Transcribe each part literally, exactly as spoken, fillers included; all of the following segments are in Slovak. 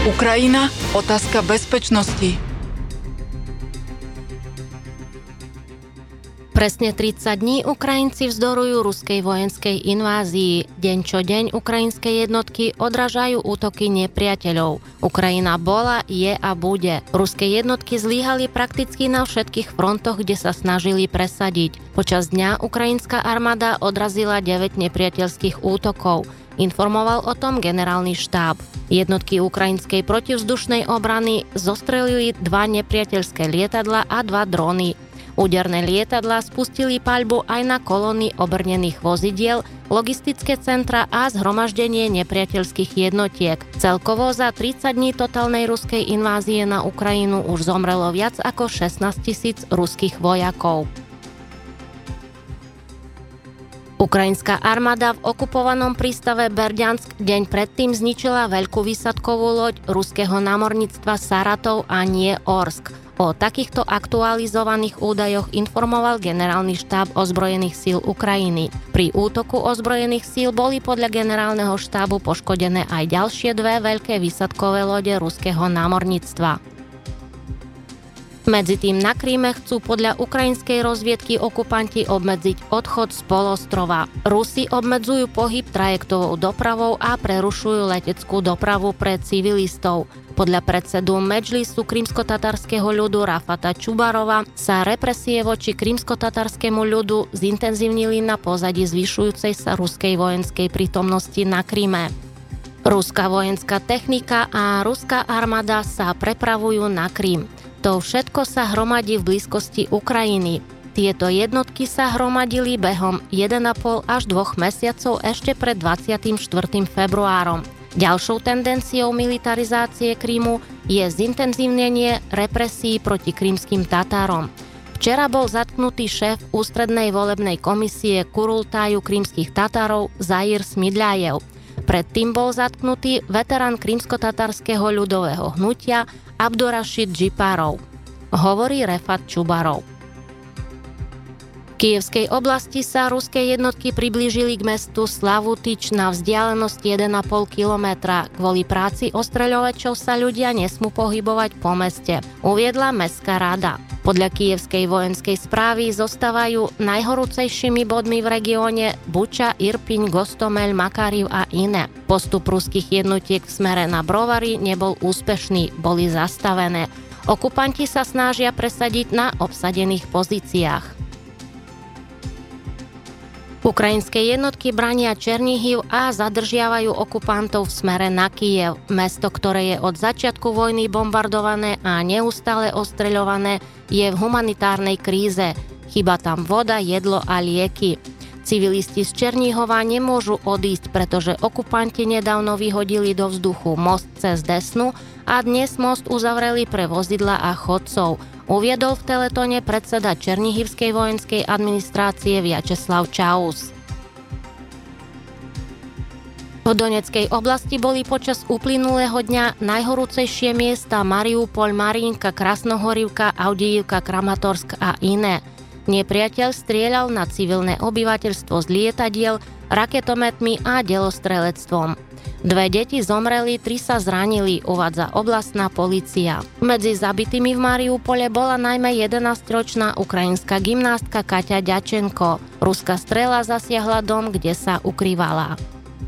Ukrajina, otázka bezpečnosti. Presne tridsať dní Ukrajinci vzdorujú ruskej vojenskej invázii. Deň čo deň ukrajinské jednotky odrážajú útoky nepriateľov. Ukrajina bola, je a bude. Ruské jednotky zlyhali prakticky na všetkých frontoch, kde sa snažili presadiť. Počas dňa ukrajinská armáda odrazila deväť nepriateľských útokov. Informoval o tom generálny štáb. Jednotky ukrajinskej protivzdušnej obrany zostrelili dva nepriateľské lietadla a dva dróny. Úderné lietadlá spustili paľbu aj na kolóny obrnených vozidiel, logistické centra a zhromaždenie nepriateľských jednotiek. Celkovo za tridsať dní totálnej ruskej invázie na Ukrajinu už zomrelo viac ako šestnásť tisíc ruských vojakov. Ukrajinská armáda v okupovanom prístave Berďansk deň predtým zničila veľkú výsadkovú loď ruského námorníctva Saratov a nie Orsk. O takýchto aktualizovaných údajoch informoval generálny štáb ozbrojených síl Ukrajiny. Pri útoku ozbrojených síl boli podľa generálneho štábu poškodené aj ďalšie dve veľké výsadkové lode ruského námorníctva. Medzitým na Kríme chcú podľa ukrajinskej rozviedky okupanti obmedziť odchod z polostrova. Rusi obmedzujú pohyb trajektovou dopravou a prerušujú leteckú dopravu pre civilistov. Podľa predsedu Medžlisu krymsko-tatarského ľudu Rafata Čubarova sa represie voči krymsko-tatarskému ľudu zintenzívnili na pozadí zvyšujúcej sa ruskej vojenskej prítomnosti na Kryme. Ruská vojenská technika a ruská armáda sa prepravujú na Krym. To všetko sa hromadí v blízkosti Ukrajiny. Tieto jednotky sa hromadili behom jeden a pol až dvoch mesiacov ešte pred dvadsiatym štvrtým februárom. Ďalšou tendenciou militarizácie Krymu je zintenzívnenie represií proti krymským Tatárom. Včera bol zatknutý šéf ústrednej volebnej komisie Kurultáju krymských Tatárov Zair Smidľajev. Predtým bol zatknutý veterán krymsko-tatarského ľudového hnutia Abdurašid Džiparov, hovorí Refat Čubarov. V Kyjevskej oblasti sa ruské jednotky priblížili k mestu Slavutič na vzdialenosť jeden a pol kilometra. Kvôli práci ostreľovačov sa ľudia nesmú pohybovať po meste, uviedla mestská rada. Podľa kyjevskej vojenskej správy zostávajú najhorúcejšími bodmi v regióne Buča, Irpiň, Gostomel, Makariv a iné. Postup ruských jednotiek v smere na Brovary nebol úspešný, boli zastavené. Okupanti sa snažia presadiť na obsadených pozíciách. Ukrajinské jednotky brania Černihiv a zadržiavajú okupantov v smere na Kyjev. Mesto, ktoré je od začiatku vojny bombardované a neustále ostreľované, je v humanitárnej kríze. Chýba tam voda, jedlo a lieky. Civilisti z Černihova nemôžu odísť, pretože okupanti nedávno vyhodili do vzduchu most cez Desnu a dnes most uzavreli pre vozidla a chodcov. Uviedol v Teletóne predseda Černihivskej vojenskej administrácie Vjačeslav Čaus. V Donetskej oblasti boli počas uplynulého dňa najhorúcejšie miesta Mariupol, Mariinka, Krasnohorivka, Avdijivka, Kramatorsk a iné. Nepriateľ strieľal na civilné obyvateľstvo z lietadiel, raketometmi a delostrelectvom. Dve deti zomreli, tri sa zranili, uvádza oblastná polícia. Medzi zabitými v Mariupole bola najmä jedenásťročná ukrajinská gymnástka Kaťa Ďačenko. Ruská strela zasiahla dom, kde sa ukrývala.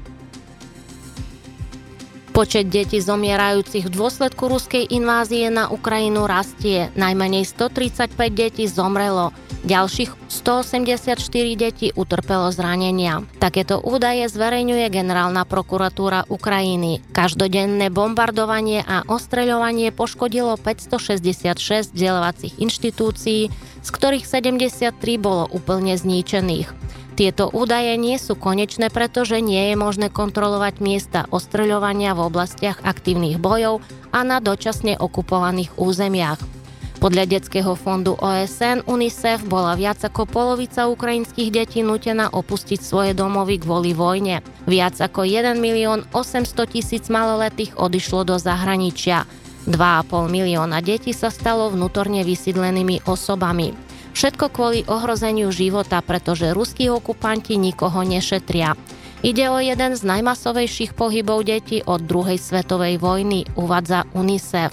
Počet detí zomierajúcich v dôsledku ruskej invázie na Ukrajinu rastie. Najmenej stotridsaťpäť detí zomrelo. Ďalších stoosemdesiatštyri detí utrpelo zranenia. Takéto údaje zverejňuje Generálna prokuratúra Ukrajiny. Každodenné bombardovanie a ostreľovanie poškodilo päťstošesťdesiatšesť vzdelávacích inštitúcií, z ktorých sedemdesiattri bolo úplne zničených. Tieto údaje nie sú konečné, pretože nie je možné kontrolovať miesta ostreľovania v oblastiach aktívnych bojov a na dočasne okupovaných územiach. Podľa Detského fondu ó es en UNICEF bola viac ako polovica ukrajinských detí nútená opustiť svoje domovy kvôli vojne. Viac ako jeden milión osemsto tisíc maloletých odišlo do zahraničia. dva a pol milióna detí sa stalo vnútorne vysídlenými osobami. Všetko kvôli ohrozeniu života, pretože ruskí okupanti nikoho nešetria. Ide o jeden z najmasovejších pohybov detí od druhej svetovej vojny, uvádza UNICEF.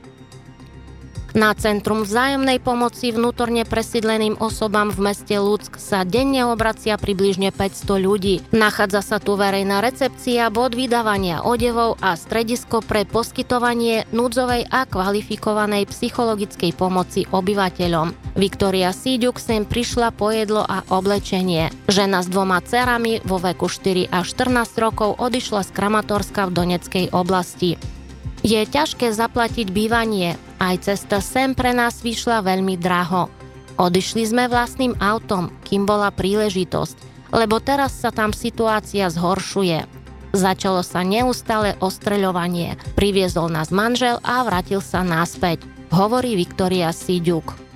Na Centrum vzájomnej pomoci vnútorne presídleným osobám v meste Lúck sa denne obracia približne päťsto ľudí. Nachádza sa tu verejná recepcia, bod vydávania odevov a stredisko pre poskytovanie núdzovej a kvalifikovanej psychologickej pomoci obyvateľom. Viktória Síďuk sem prišla po jedlo a oblečenie. Žena s dvoma dcerami vo veku štyri až štrnásť rokov odišla z Kramatorska v Doneckej oblasti. Je ťažké zaplatiť bývanie, aj cesta sem pre nás vyšla veľmi draho. Odišli sme vlastným autom, kým bola príležitosť, lebo teraz sa tam situácia zhoršuje. Začalo sa neustále ostreľovanie, priviezol nás manžel a vrátil sa naspäť, hovorí Viktória Síďuk.